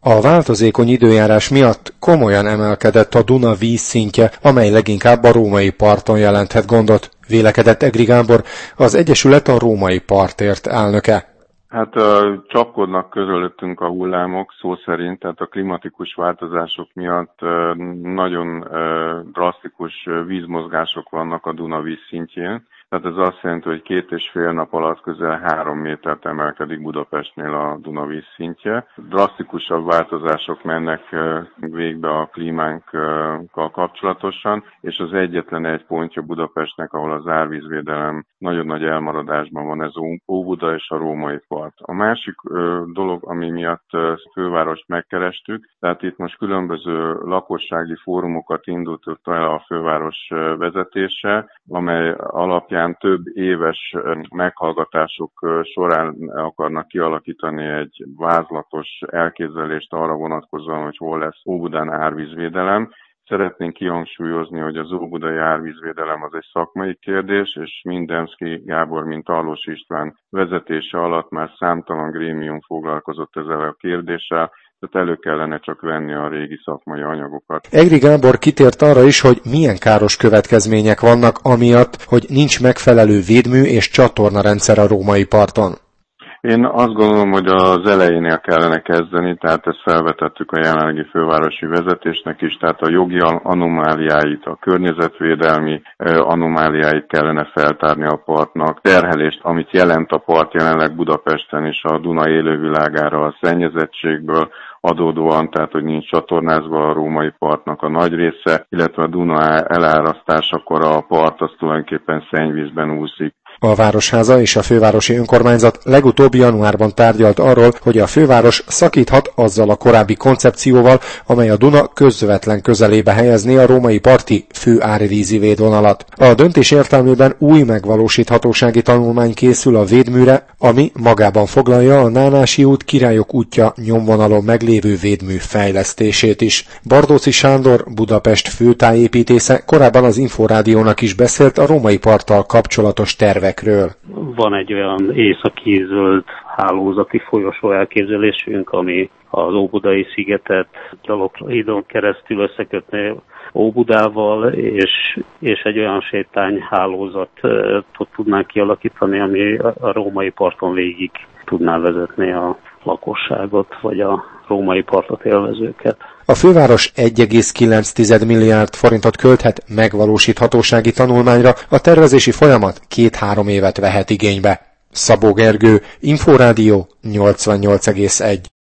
A változékony időjárás miatt komolyan emelkedett a Duna vízszintje, amely leginkább a római parton jelenthet gondot, vélekedett Egri Gábor, az Egyesület a római partért elnöke. Hát csapkodnak közöttünk a hullámok, szó szerint, tehát a klimatikus változások miatt nagyon drasztikus vízmozgások vannak a Duna vízszintjén. Tehát ez azt jelenti, hogy 2,5 nap alatt közel 3 métert emelkedik Budapestnél a Duna vízszintje. Drasztikusabb változások mennek végbe a klímánkkal kapcsolatosan, és az egyetlen egy pontja Budapestnek, ahol az árvízvédelem nagyon nagy elmaradásban van, ez Óbuda és a római part. A másik dolog, ami miatt fővárost megkerestük, tehát itt most különböző lakossági fórumokat indultott el a főváros vezetése, amely alapján több éves meghallgatások során akarnak kialakítani egy vázlatos elképzelést arra vonatkozóan, hogy hol lesz Óbudán árvízvédelem. Szeretnénk kihangsúlyozni, hogy az óbudai árvízvédelem az egy szakmai kérdés, és mind Demszky Gábor, mint Tarlós István vezetése alatt már számtalan grémium foglalkozott ezzel a kérdéssel, tehát elő kellene csak venni a régi szakmai anyagokat. Egri Gábor kitért arra is, hogy milyen káros következmények vannak amiatt, hogy nincs megfelelő védmű és csatornarendszer a római parton. Én azt gondolom, hogy az elejénél kellene kezdeni, tehát ezt felvetettük a jelenlegi fővárosi vezetésnek is, tehát a jogi anomáliáit, a környezetvédelmi anomáliáit kellene feltárni a partnak, terhelést, amit jelent a part jelenleg Budapesten és a Duna élővilágára a szennyezettségből adódóan, tehát hogy nincs csatornázva a római partnak a nagy része, illetve a Duna elárasztásakor a part az tulajdonképpen szennyvízben úszik. A Városháza és a fővárosi önkormányzat legutóbb januárban tárgyalt arról, hogy a főváros szakíthat azzal a korábbi koncepcióval, amely a Duna közvetlen közelébe helyezné a római parti főárvízi védvonalat. A döntés értelmében új megvalósíthatósági tanulmány készül a védműre, ami magában foglalja a Nánási út Királyok útja nyomvonalon meglévő védmű fejlesztését is. Bardóczy Sándor, Budapest főtájépítésze korábban az Inforádiónak is beszélt a római parttal kapcsolatos tervekről. Van egy olyan északi zöld hálózati folyosó elképzelésünk, ami az Óbudai szigetet gyaloghídon keresztül összekötné Óbudával, és egy olyan sétányhálózatot tudnánk kialakítani, ami a római parton végig tudná vezetni a lakosságot, vagy a római partot élvezőket. A főváros 1,9 milliárd forintot költhet megvalósíthatósági tanulmányra, a tervezési folyamat 2-3 évet vehet igénybe. Szabó Gergő, Inforádió 88,1.